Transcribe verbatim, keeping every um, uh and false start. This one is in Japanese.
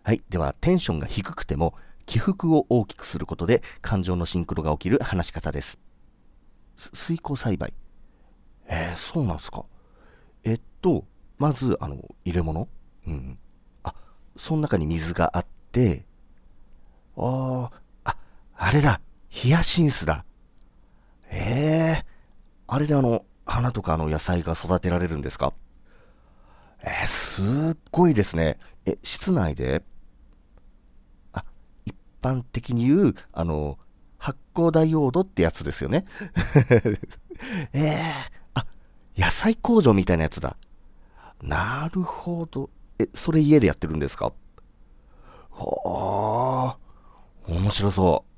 はい。では、テンションが低くても、起伏を大きくすることで感情のシンクロが起きる話し方です。す水耕栽培。えー、そうなんすか。えっと、まず、あの、入れ物うん。あ、その中に水があって、あー、あ、あれだ。ヒヤシンスだ。えー、あれであの、花とかあの野菜が育てられるんですか？えー、すっごいですね。え、室内であ、一般的に言う、あの、発光ダイオードってやつですよね。えー、あ、野菜工場みたいなやつだ。なるほど。え、それ家でやってるんですか？はあ、面白そう。